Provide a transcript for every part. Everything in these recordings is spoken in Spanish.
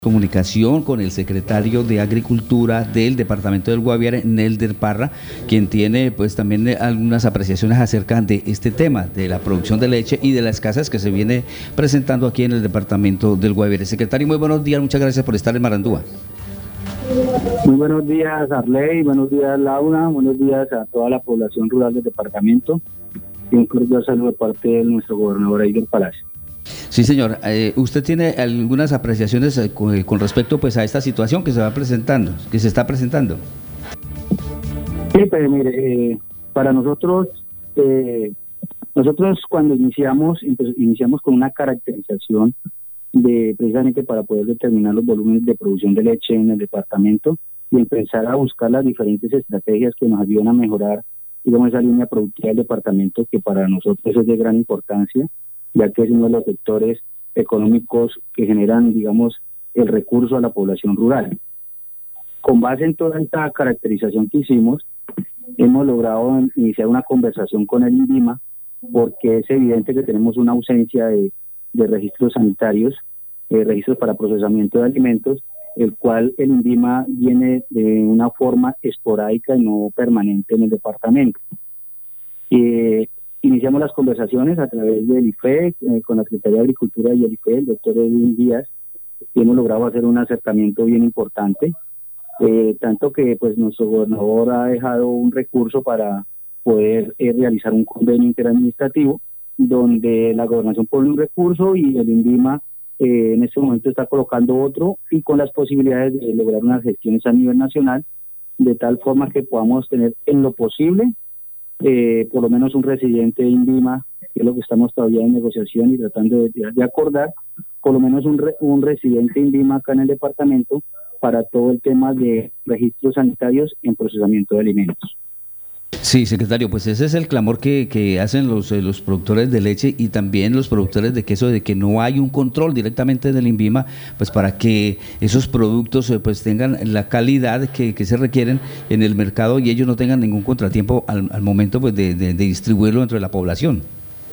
Comunicación con el secretario de Agricultura del departamento del Guaviare, Nelder Parra, quien tiene pues también algunas apreciaciones acerca de este tema, de la producción de leche y de la escasez que se viene presentando aquí en el departamento del Guaviare. Secretario, muy buenos días, muchas gracias por estar en Marandúa. Muy buenos días, Arley, buenos días, Laura, buenos días a toda la población rural del departamento y un cordial saludo de parte de nuestro gobernador Eider Palacio. Sí, señor. ¿Usted tiene algunas apreciaciones con respecto pues a esta situación que se va presentando, que se está presentando? Sí, pues mire, para nosotros cuando iniciamos con una caracterización de precisamente para poder determinar los volúmenes de producción de leche en el departamento y empezar a buscar las diferentes estrategias que nos ayuden a mejorar, digamos, esa línea productiva del departamento, que para nosotros es de gran importancia, ya que es uno de los sectores económicos que generan, digamos, el recurso a la población rural. Con base en toda esta caracterización que hicimos, hemos logrado iniciar una conversación con el INVIMA, porque es evidente que tenemos una ausencia de registros sanitarios, registros para procesamiento de alimentos, el cual el INVIMA viene de una forma esporádica y no permanente en el departamento. Iniciamos las conversaciones a través del IFE, con la Secretaría de Agricultura y el IFE, el doctor Edwin Díaz, y hemos logrado hacer un acercamiento bien importante, tanto que pues nuestro gobernador ha dejado un recurso para poder realizar un convenio interadministrativo, donde la gobernación pone un recurso y el INVIMA en este momento está colocando otro, y con las posibilidades de lograr unas gestiones a nivel nacional, de tal forma que podamos tener en lo posible por lo menos un residente de INVIMA, que es lo que estamos todavía en negociación y tratando de acordar, por lo menos un residente de INVIMA acá en el departamento para todo el tema de registros sanitarios en procesamiento de alimentos. Sí, secretario, pues ese es el clamor que hacen los productores de leche y también los productores de queso, de que no hay un control directamente del INVIMA, pues para que esos productos pues tengan la calidad que se requieren en el mercado y ellos no tengan ningún contratiempo al momento pues de distribuirlo entre la población.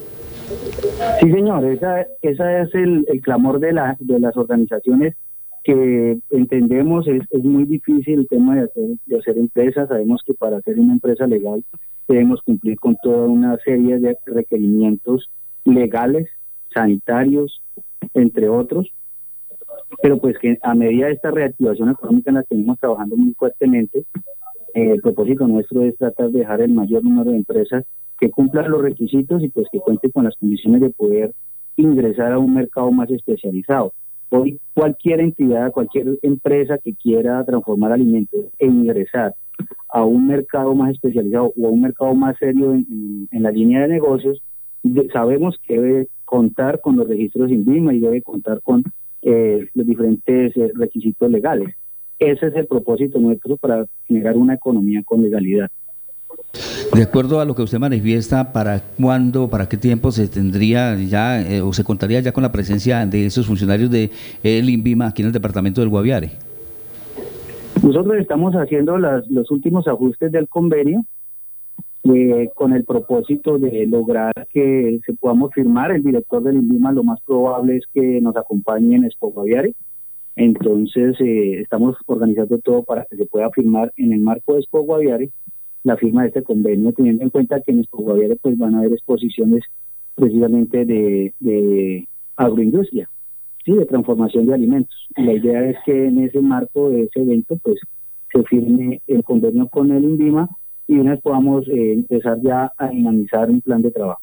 Sí, señor, esa es el clamor de las organizaciones, que entendemos es muy difícil el tema de hacer empresas. Sabemos que para hacer una empresa legal debemos cumplir con toda una serie de requerimientos legales, sanitarios, entre otros, pero pues que a medida de esta reactivación económica en la que venimos trabajando muy fuertemente, el propósito nuestro es tratar de dejar el mayor número de empresas que cumplan los requisitos y pues que cuenten con las condiciones de poder ingresar a un mercado más especializado. Hoy cualquier entidad, cualquier empresa que quiera transformar alimentos e ingresar a un mercado más especializado o a un mercado más serio en la línea de negocios, sabemos que debe contar con los registros INVIMA y debe contar con los diferentes requisitos legales. Ese es el propósito nuestro para generar una economía con legalidad. De acuerdo a lo que usted manifiesta, ¿para cuándo, para qué tiempo se tendría ya o se contaría ya con la presencia de esos funcionarios de el INVIMA aquí en el departamento del Guaviare? Nosotros estamos haciendo los últimos ajustes del convenio con el propósito de lograr que se podamos firmar. El director del INVIMA lo más probable es que nos acompañe en Expo Guaviare. Entonces estamos organizando todo para que se pueda firmar en el marco de Expo Guaviare la firma de este convenio, teniendo en cuenta que en Expo Guaviare pues van a haber exposiciones precisamente de agroindustria, sí, de transformación de alimentos. Y la idea es que en ese marco de ese evento pues se firme el convenio con el INVIMA y una vez podamos empezar ya a dinamizar un plan de trabajo.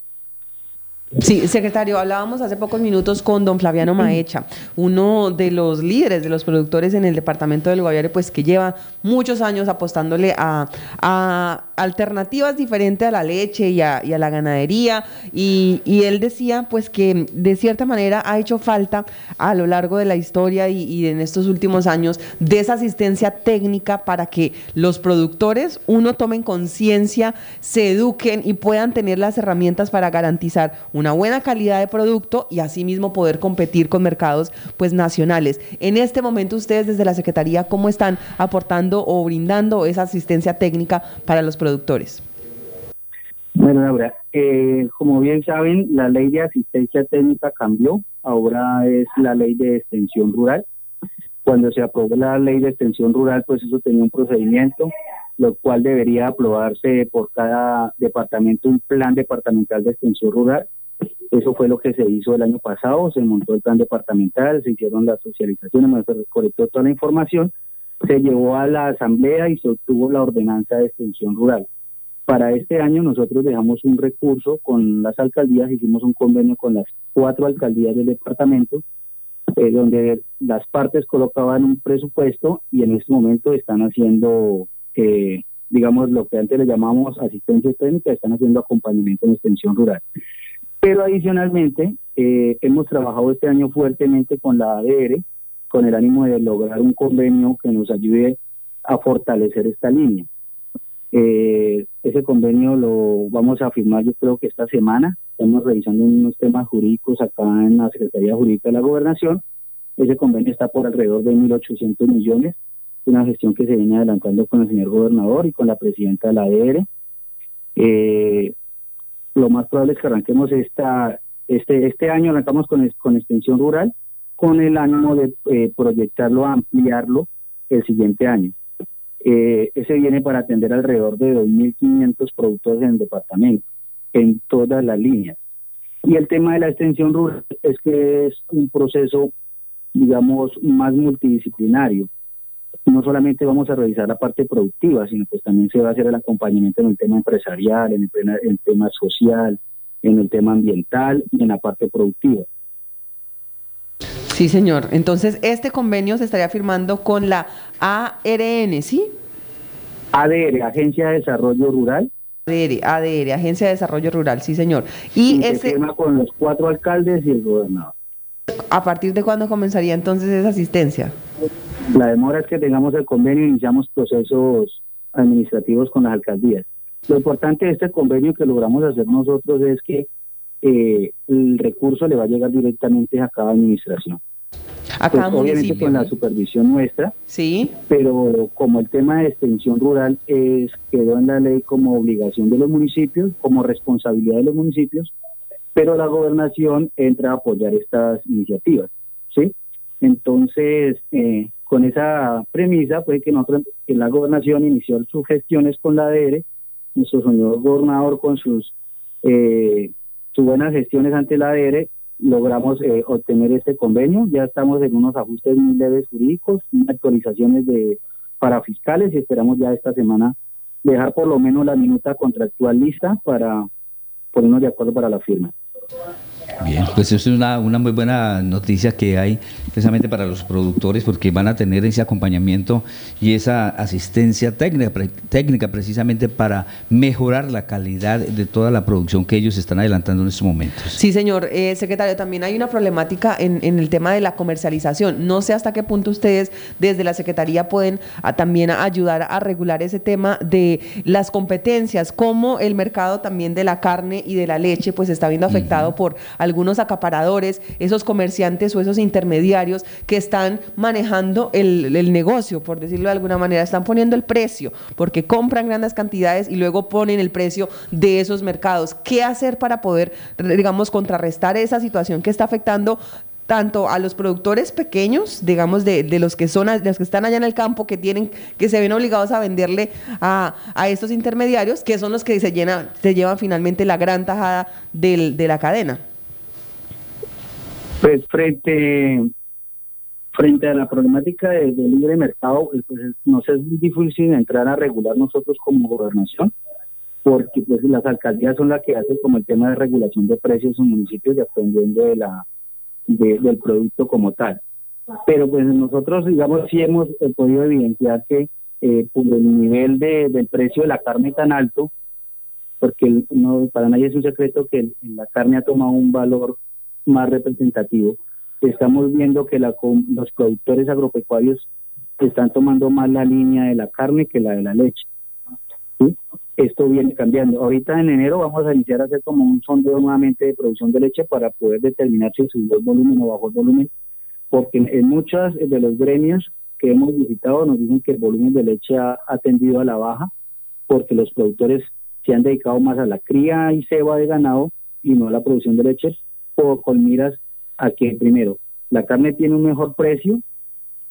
Sí, secretario, hablábamos hace pocos minutos con don Flaviano Maecha, uno de los líderes de los productores en el departamento del Guaviare, pues que lleva muchos años apostándole a alternativas diferentes a la leche y a la ganadería, y él decía pues que de cierta manera ha hecho falta a lo largo de la historia y en estos últimos años de esa asistencia técnica para que los productores, tomen conciencia, se eduquen y puedan tener las herramientas para garantizar una buena calidad de producto y asimismo poder competir con mercados pues nacionales. En este momento ustedes desde la Secretaría, ¿cómo están aportando o brindando esa asistencia técnica para los productores? Bueno, Laura, como bien saben, la ley de asistencia técnica cambió, ahora es la ley de extensión rural. Cuando se aprobó la ley de extensión rural, pues eso tenía un procedimiento, lo cual debería aprobarse por cada departamento un plan departamental de extensión rural. Eso fue lo que se hizo el año pasado, se montó el plan departamental, se hicieron las socializaciones, se recolectó toda la información, se llevó a la asamblea y se obtuvo la ordenanza de extensión rural. Para este año nosotros dejamos un recurso con las alcaldías, hicimos un convenio con las 4 alcaldías del departamento, donde las partes colocaban un presupuesto y en este momento están haciendo, digamos, lo que antes le llamamos asistencia técnica, están haciendo acompañamiento en extensión rural. Pero adicionalmente, hemos trabajado este año fuertemente con la ADR, con el ánimo de lograr un convenio que nos ayude a fortalecer esta línea. Ese convenio lo vamos a firmar yo creo que esta semana. Estamos revisando unos temas jurídicos acá en la Secretaría Jurídica de la Gobernación. Ese convenio está por alrededor de 1.800 millones, una gestión que se viene adelantando con el señor gobernador y con la presidenta de la ADR. Lo más probable es que arranquemos este año, arrancamos con extensión rural, con el ánimo de proyectarlo, ampliarlo el siguiente año. Ese viene para atender alrededor de 2.500 productores en el departamento, en todas las líneas. Y el tema de la extensión rural es que es un proceso, digamos, más multidisciplinario. No solamente vamos a revisar la parte productiva, sino pues también se va a hacer el acompañamiento en el tema empresarial, en el tema social, en el tema ambiental y en la parte productiva. Sí, señor. Entonces, este convenio se estaría firmando con la ARN, ¿sí? ADR, Agencia de Desarrollo Rural. ADR, Agencia de Desarrollo Rural, sí, señor. Y se firma con los 4 alcaldes y el gobernador. ¿A partir de cuándo comenzaría entonces esa asistencia? La demora es que tengamos el convenio e iniciamos procesos administrativos con las alcaldías. Lo importante de este convenio que logramos hacer nosotros es que el recurso le va a llegar directamente a cada administración. A cada municipio. Obviamente con la supervisión nuestra, sí, pero como el tema de extensión rural quedó en la ley como obligación de los municipios, como responsabilidad de los municipios, pero la gobernación entra a apoyar estas iniciativas, ¿sí? Entonces, con esa premisa fue que la gobernación inició sus gestiones con la ADR, nuestro señor gobernador con sus buenas gestiones ante la ADR, logramos obtener este convenio. Ya estamos en unos ajustes muy leves jurídicos, actualizaciones para fiscales y esperamos ya esta semana dejar por lo menos la minuta contractual lista para ponernos de acuerdo para la firma. Bien, pues eso es una muy buena noticia que hay precisamente para los productores, porque van a tener ese acompañamiento y esa asistencia técnica precisamente para mejorar la calidad de toda la producción que ellos están adelantando en estos momentos. Sí, señor secretario, también hay una problemática en el tema de la comercialización. No sé hasta qué punto ustedes desde la Secretaría pueden también ayudar a regular ese tema de las competencias, como el mercado también de la carne y de la leche pues está viendo afectado por algunos acaparadores, esos comerciantes o esos intermediarios que están manejando el negocio, por decirlo de alguna manera, están poniendo el precio, porque compran grandes cantidades y luego ponen el precio de esos mercados. ¿Qué hacer para poder, digamos, contrarrestar esa situación que está afectando tanto a los productores pequeños, digamos, de los que están allá en el campo, que se ven obligados a venderle a estos intermediarios, que son los que se llevan finalmente la gran tajada de la cadena? Pues frente a la problemática del libre mercado, pues nos es muy difícil entrar a regular nosotros como gobernación, porque pues las alcaldías son las que hacen como el tema de regulación de precios en municipios dependiendo del producto como tal. Pero pues nosotros, digamos, sí hemos podido evidenciar que por el nivel del precio de la carne tan alto, porque para nadie es un secreto que la carne ha tomado un valor más representativo, estamos viendo que los productores agropecuarios están tomando más la línea de la carne que la de la leche, ¿sí? Esto viene cambiando. Ahorita en enero vamos a iniciar a hacer como un sondeo nuevamente de producción de leche para poder determinar si subió el volumen o bajó el volumen, porque en muchos de los gremios que hemos visitado nos dicen que el volumen de leche ha tendido a la baja, porque los productores se han dedicado más a la cría y ceba de ganado y no a la producción de leche, con miras a que primero la carne tiene un mejor precio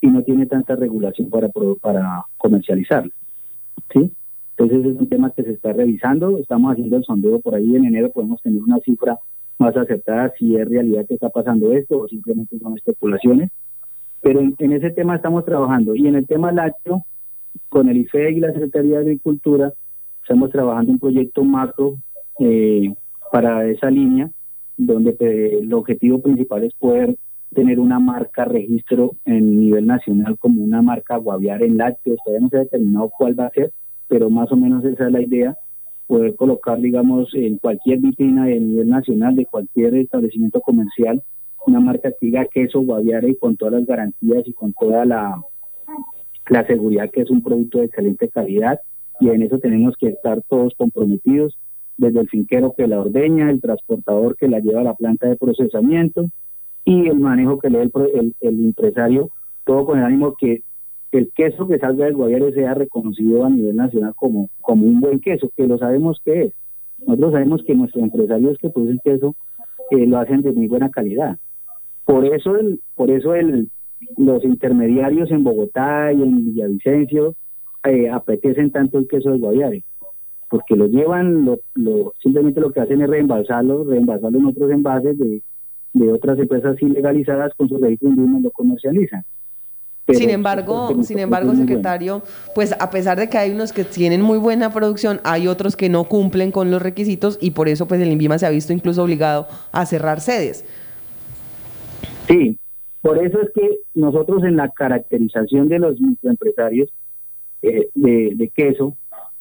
y no tiene tanta regulación para comercializarlo, ¿sí? Entonces es un tema que se está revisando, estamos haciendo el sondeo por ahí, en enero podemos tener una cifra más acertada si es realidad que está pasando esto o simplemente son especulaciones, pero en ese tema estamos trabajando. Y en el tema lácteo, con el IFEG y la Secretaría de Agricultura, estamos trabajando un proyecto macro para esa línea, donde el objetivo principal es poder tener una marca registro en nivel nacional como una marca Guaviare en lácteos. Todavía no se ha determinado cuál va a ser, pero más o menos esa es la idea, poder colocar, digamos, en cualquier vitrina de nivel nacional, de cualquier establecimiento comercial, una marca que diga queso Guaviare y con todas las garantías y con toda la seguridad que es un producto de excelente calidad, y en eso tenemos que estar todos comprometidos, desde el finquero que la ordeña, el transportador que la lleva a la planta de procesamiento y el manejo que le da el empresario, todo con el ánimo que el queso que salga del Guaviare sea reconocido a nivel nacional como un buen queso, que lo sabemos que es. Nosotros sabemos que nuestros empresarios que producen queso lo hacen de muy buena calidad. Por eso los intermediarios en Bogotá y en Villavicencio apetecen tanto el queso del Guaviare, porque lo llevan, simplemente lo que hacen es reembalsarlo en otros envases de otras empresas ilegalizadas con su registro indígena y lo comercializan. Pero sin embargo, secretario, pues a pesar de que hay unos que tienen muy buena producción, hay otros que no cumplen con los requisitos y por eso pues el INVIMA se ha visto incluso obligado a cerrar sedes. Sí, por eso es que nosotros en la caracterización de los microempresarios de queso,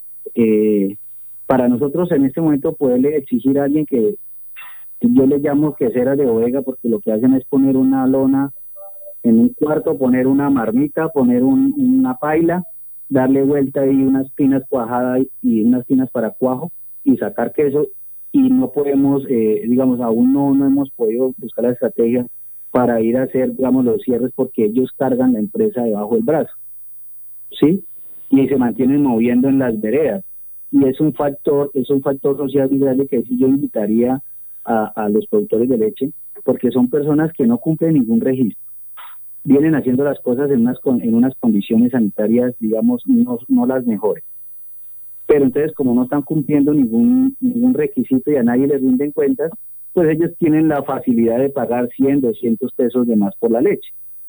para nosotros en este momento poderle exigir a alguien que yo le llamo queseras de bodega, porque lo que hacen es poner una lona en un cuarto, poner una marmita, poner una paila, darle vuelta y unas pinas cuajadas y unas pinas para cuajo y sacar queso, y no podemos, aún no hemos podido buscar la estrategia para ir a hacer, los cierres, porque ellos cargan la empresa debajo del brazo, ¿sí? Y se mantienen moviendo en las veredas, y es un factor social muy grande que sí yo invitaría a los productores de leche, porque son personas que no cumplen ningún registro, vienen haciendo las cosas en unas condiciones sanitarias, no las mejores. Pero entonces, como no están cumpliendo ningún requisito y a nadie les rinden cuentas, pues ellos tienen la facilidad de pagar 100, 200 pesos de más por la leche.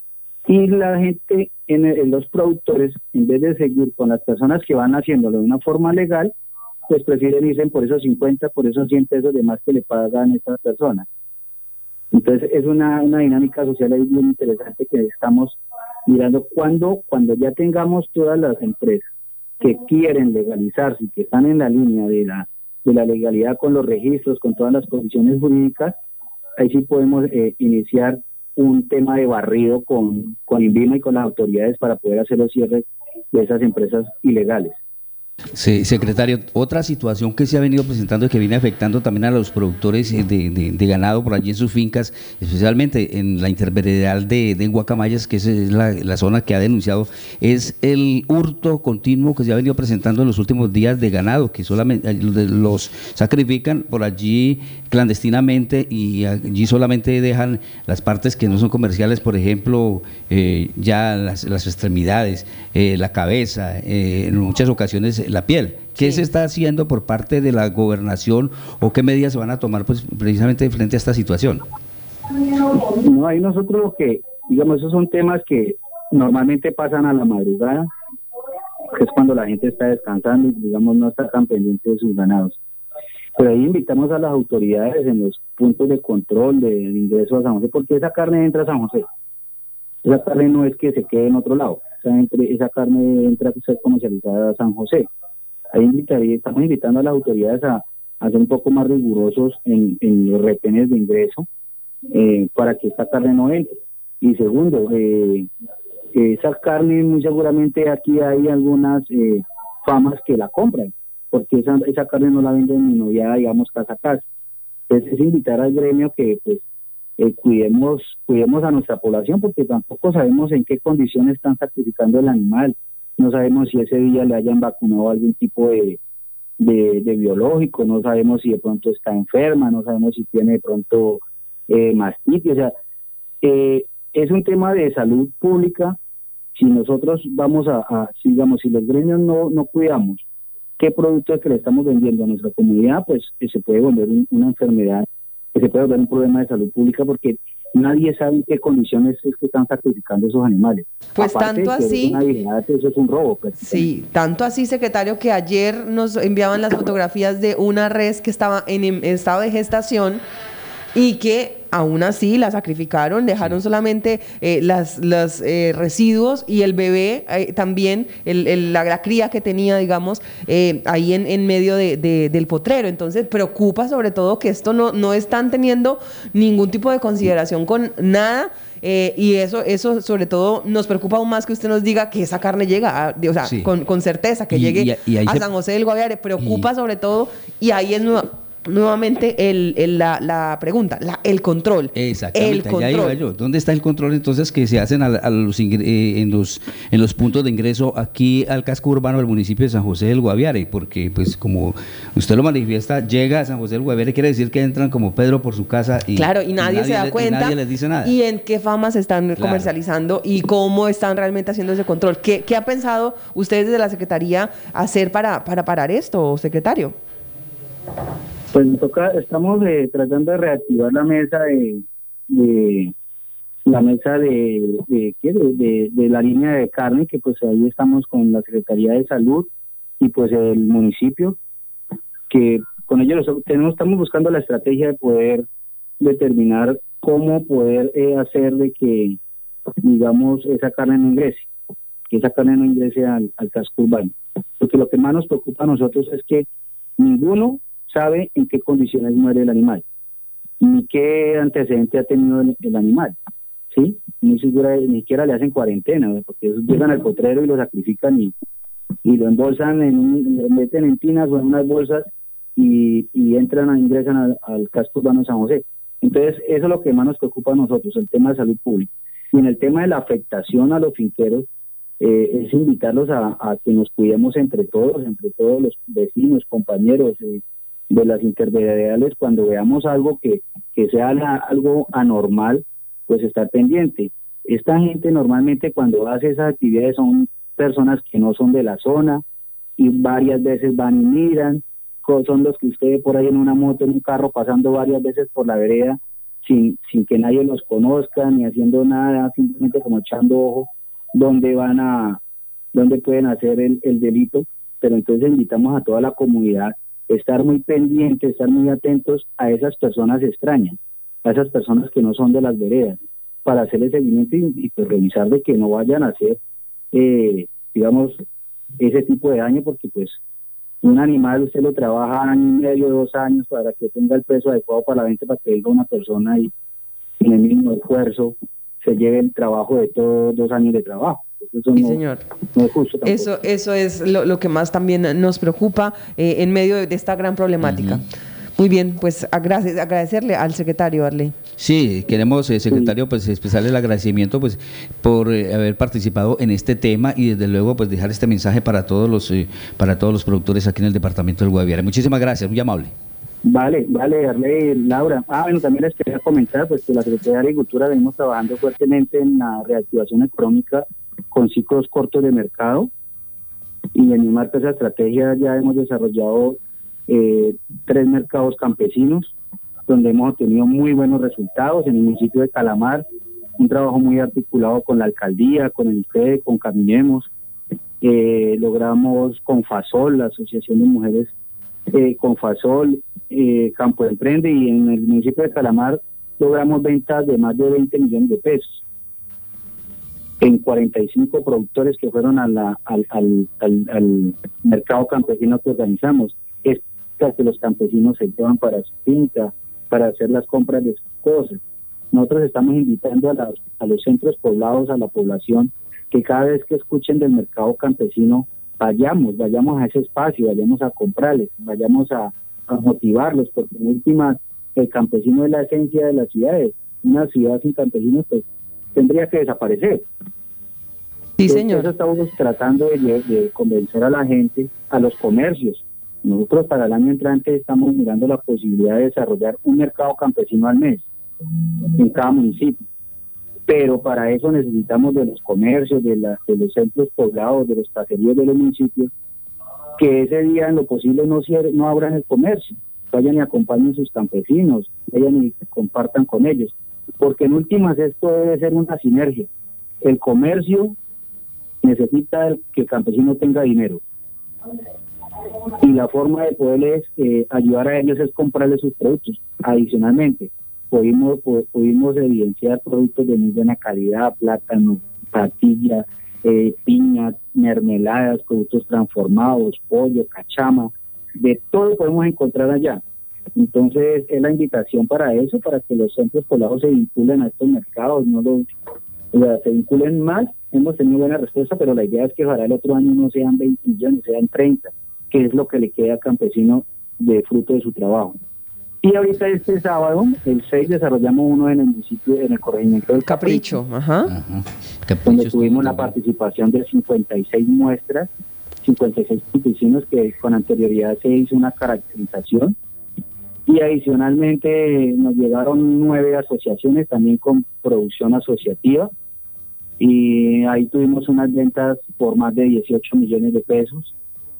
Y la gente, los productores, en vez de seguir con las personas que van haciéndolo de una forma legal, pues prefieren irse por esos 50, por esos 100 pesos de más que le pagan a estas personas. Entonces es una dinámica social ahí bien interesante que estamos mirando. Cuando ya tengamos todas las empresas que quieren legalizarse y que están en la línea de la legalidad con los registros, con todas las condiciones jurídicas, ahí sí podemos iniciar un tema de barrido con INVIMA y con las autoridades para poder hacer los cierres de esas empresas ilegales. Sí, secretario, otra situación que se ha venido presentando y que viene afectando también a los productores de ganado por allí en sus fincas, especialmente en la interveredal de Guacamayas, que es la zona que ha denunciado, es el hurto continuo que se ha venido presentando en los últimos días de ganado, que solamente los sacrifican por allí clandestinamente y allí solamente dejan las partes que no son comerciales, por ejemplo, ya las extremidades, la cabeza, en muchas ocasiones la piel. ¿Qué se está haciendo por parte de la gobernación o qué medidas se van a tomar pues precisamente frente a esta situación? No, ahí nosotros lo que, esos son temas que normalmente pasan a la madrugada, que es cuando la gente está descansando y no está tan pendiente de sus ganados. Pero ahí invitamos a las autoridades en los puntos de control del ingreso a San José, porque esa carne entra a San José. Esa carne no es que se quede en otro lado. Esa carne entra a ser comercializada a San José. Ahí estamos invitando a las autoridades a ser un poco más rigurosos en los retenes de ingreso para que esta carne no entre. Y segundo, esa carne muy seguramente aquí hay algunas famas que la compran, porque esa carne no la venden ni novia, casa a casa. Entonces es invitar al gremio que pues cuidemos a nuestra población, porque tampoco sabemos en qué condiciones están sacrificando el animal, no sabemos si ese día le hayan vacunado algún tipo de biológico, no sabemos si de pronto está enferma, no sabemos si tiene de pronto mastitis, es un tema de salud pública si nosotros vamos digamos, si los gremios no cuidamos qué producto es que le estamos vendiendo a nuestra comunidad, pues se puede volver una enfermedad, que se puede volver un problema de salud pública, porque nadie sabe en qué condiciones es que están sacrificando esos animales. Pues Aparte tanto de que así, una virilidad, eso es un robo. sí, tanto así, secretario, que ayer nos enviaban las fotografías de una res que estaba en estado de gestación y que aún así la sacrificaron, dejaron solamente los residuos y el bebé también, la cría que tenía, digamos, ahí en medio del potrero. Entonces preocupa sobre todo que esto no están teniendo ningún tipo de consideración con nada. Y eso sobre todo nos preocupa aún más que usted nos diga que esa carne llega, o sea, sí, con certeza, que llegue a San José del Guaviare. Preocupa sobre todo, y ahí es nuevamente la pregunta, el control. Exactamente, el control. Allá iba yo. ¿Dónde está el control entonces que se hacen en los puntos de ingreso aquí al casco urbano del municipio de San José del Guaviare? Porque pues como usted lo manifiesta, llega a San José del Guaviare, quiere decir que entran como Pedro por su casa y claro, y nadie se da cuenta, nadie les dice nada. Y en qué fama se están comercializando y cómo están realmente haciendo ese control. ¿Qué ha pensado ustedes desde la Secretaría hacer para parar esto, secretario? Pues estamos tratando de reactivar la mesa de la línea de carne, que pues ahí estamos con la Secretaría de Salud y pues el municipio, que con ellos estamos buscando la estrategia de poder determinar cómo poder hacer de que, digamos, esa carne no ingrese al casco urbano, porque lo que más nos preocupa a nosotros es que ninguno sabe en qué condiciones muere el animal, ni qué antecedente ha tenido el animal, ¿sí? Ni siquiera le hacen cuarentena, ¿no? Porque ellos llegan al potrero y lo sacrifican y lo embolsan, lo meten en tinas o en unas bolsas y ingresan al casco urbano de San José. Entonces, eso es lo que más nos preocupa a nosotros, el tema de salud pública. Y en el tema de la afectación a los finqueros, es invitarlos a que nos cuidemos entre todos los vecinos, compañeros, de las intermediariales. Cuando veamos algo que sea algo anormal, pues estar pendiente. Esta gente normalmente cuando hace esas actividades son personas que no son de la zona y varias veces van y miran, son los que usted ve por ahí en una moto, en un carro, pasando varias veces por la vereda sin que nadie los conozca ni haciendo nada, simplemente como echando ojo dónde pueden hacer el delito. Pero entonces invitamos a toda la comunidad estar muy pendientes, estar muy atentos a esas personas extrañas, a esas personas que no son de las veredas, para hacerle seguimiento y pues revisar de que no vayan a hacer, digamos, ese tipo de daño, porque pues un animal usted lo trabaja año y medio, 2 años para que tenga el peso adecuado para la venta, para que venga una persona y en el mismo esfuerzo se lleve el trabajo de todos 2 años de trabajo. Eso sí, no, señor. No es justo tampoco. Eso es lo que más también nos preocupa en medio de esta gran problemática. Muy bien, pues agradecerle al secretario Arley. Sí, queremos, secretario, pues expresarle el agradecimiento pues por haber participado en este tema y desde luego pues dejar este mensaje para todos los productores aquí en el departamento del Guaviare. Muchísimas gracias, muy amable. Vale, Arley, Laura. Bueno, también les quería comentar pues que la Secretaría de Agricultura venimos trabajando fuertemente en la reactivación económica con ciclos cortos de mercado, y en el marco de esa estrategia ya hemos desarrollado 3 mercados campesinos donde hemos obtenido muy buenos resultados. En el municipio de Calamar, un trabajo muy articulado con la alcaldía, con el IFED, con Caminemos. Logramos con FASOL, la Asociación de Mujeres con FASOL, Campo Emprende, y en el municipio de Calamar logramos ventas de más de 20 millones de pesos en 45 productores que fueron al mercado campesino que organizamos. Es que los campesinos se llevan para su finca, para hacer las compras de sus cosas. Nosotros estamos invitando a los centros poblados, a la población, que cada vez que escuchen del mercado campesino, vayamos a ese espacio, vayamos a comprarles, vayamos a motivarlos, porque en última el campesino es la esencia de las ciudades. Una ciudad sin campesinos pues tendría que desaparecer. Sí, señor. Eso estamos tratando de convencer a la gente, a los comercios. Nosotros para el año entrante estamos mirando la posibilidad de desarrollar un mercado campesino al mes en cada municipio. pero para eso necesitamos de los comercios, de los centros poblados, de los caseríos de los municipios, que ese día en lo posible no abran el comercio, vayan y acompañen a sus campesinos, vayan y compartan con ellos, porque en últimas esto debe ser una sinergia. El comercio necesita que el campesino tenga dinero, y la forma de poderles ayudar a ellos es comprarles sus productos. Adicionalmente, pudimos evidenciar productos de muy buena calidad, plátano, patilla, piña, mermeladas, productos transformados, pollo, cachama, de todo podemos encontrar allá. Entonces es la invitación para eso, para que los centros poblados se vinculen a estos mercados, se vinculen más. Hemos tenido buena respuesta, pero la idea es que para el otro año no sean 20 millones, sean 30, que es lo que le queda al campesino de fruto de su trabajo. Y ahorita este sábado, el 6, desarrollamos uno en el municipio, en el corregimiento del Capricho. Donde tuvimos la participación de 56 muestras, 56 campesinos que con anterioridad se hizo una caracterización. Y adicionalmente nos llegaron 9 asociaciones también con producción asociativa. Y ahí tuvimos unas ventas por más de 18 millones de pesos.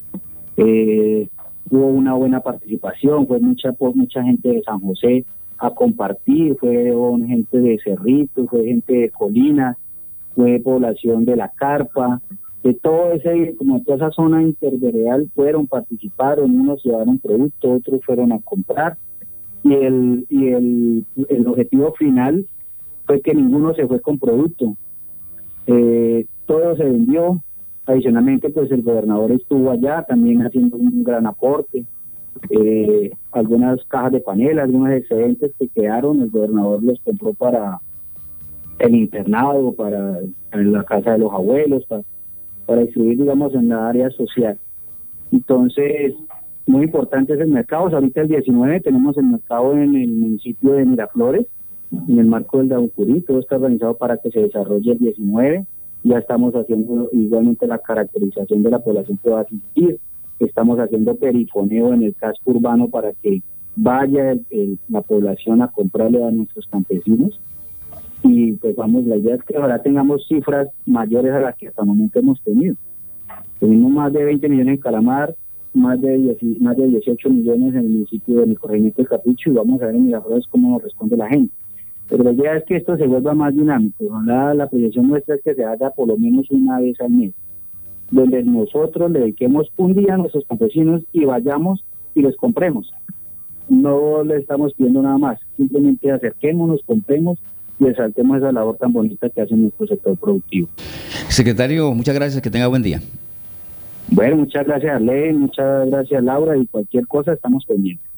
Hubo una buena participación, fue mucha gente de San José a compartir, fue gente de Cerrito, fue gente de Colina, fue población de La Carpa, de todo toda esa zona interveredal participaron, unos llevaron producto, otros fueron a comprar, y el objetivo final fue que ninguno se fue con producto, todo se vendió. Adicionalmente, pues el gobernador estuvo allá también haciendo un gran aporte, algunas cajas de panela, algunos excedentes que quedaron, el gobernador los compró para el internado, para la casa de los abuelos, para distribuir, digamos, en la área social. Entonces, muy importante es el mercado. Ahorita el 19 tenemos el mercado en el municipio de Miraflores, en el marco del Daucurí, todo está organizado para que se desarrolle el 19. Ya estamos haciendo igualmente la caracterización de la población que va a asistir. Estamos haciendo perifoneo en el casco urbano para que vaya la población a comprarle a nuestros campesinos. Y pues la idea es que ahora tengamos cifras mayores a las que hasta el momento hemos tenido. Tenemos más de 20 millones en Calamar, más de 18 millones en el municipio de mi corregimiento de Capricho, y vamos a ver en Miraflores cómo nos responde la gente. Pero la idea es que esto se vuelva más dinámico. La proyección nuestra es que se haga por lo menos una vez al mes, donde nosotros le dediquemos un día a nuestros campesinos y vayamos y les compremos. No le estamos pidiendo nada más, simplemente acerquémonos, compremos y resaltemos esa labor tan bonita que hace nuestro sector productivo. Secretario, muchas gracias, que tenga buen día. Bueno, muchas gracias, Arley, muchas gracias, Laura, y cualquier cosa estamos pendientes.